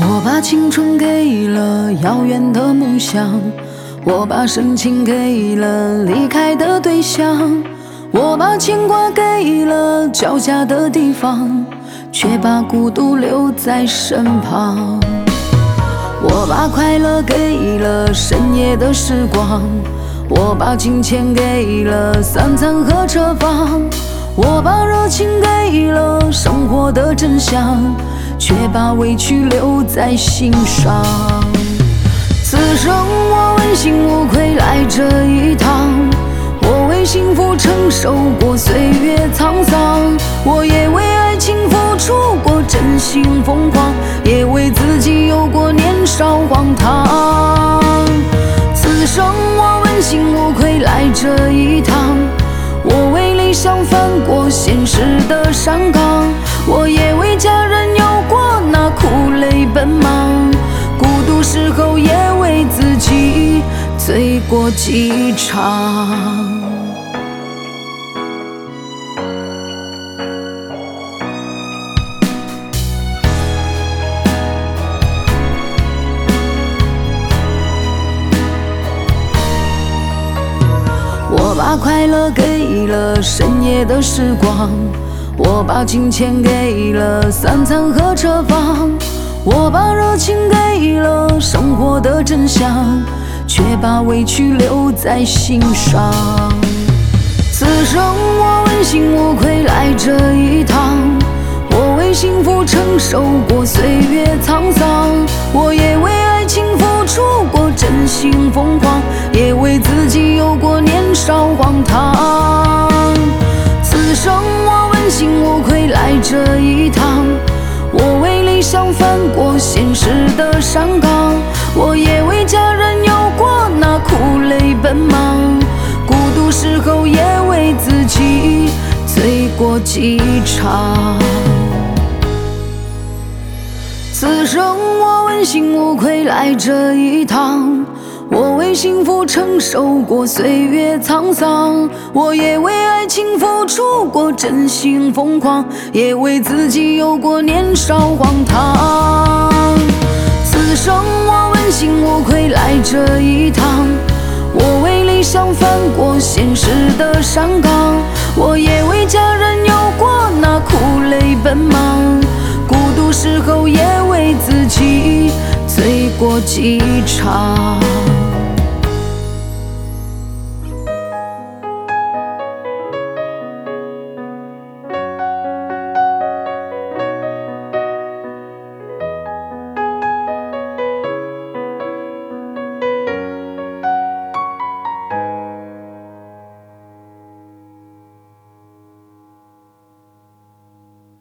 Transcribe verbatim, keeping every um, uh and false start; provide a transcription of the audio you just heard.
我把青春给了遥远的梦想，我把深情给了离开的对象，我把牵挂给了脚下的地方，却把孤独留在身旁。我把快乐给了深夜的时光，我把金钱给了三餐和车房，我把热情给了生活的真相，却把委屈留在心上。此生我问心无愧来这一趟，我为幸福承受过岁月沧桑，我也为爱情付出过真心疯狂，也为自己有过年少荒唐。此生我问心无愧来这一趟，我为理想翻过现实的山岗，我也为家人有过那苦泪奔忙，孤独时候也为自己醉过几场。我把快乐给了深夜的时光，我把金钱给了三餐和车房，我把热情给了生活的真相，却把委屈留在心上。此生我问心无愧来这一趟，我为幸福承受过岁月沧桑，我也为爱情付出过真心疯狂，也为自己有过年少荒唐。此生我问心无愧来这一趟，我为理想翻过现实的山岗，我也为家人有过那苦泪奔忙，孤独时候也为自己醉过几场。此生我问心无愧来这一趟，我为幸福承受过岁月沧桑，我也为爱情付出过真心疯狂，也为自己有过年少荒唐。此生我问心无愧来这一趟，我为理想翻过现实的山岗，我也为家人有过那苦泪奔忙，孤独时候也为自己醉过几场。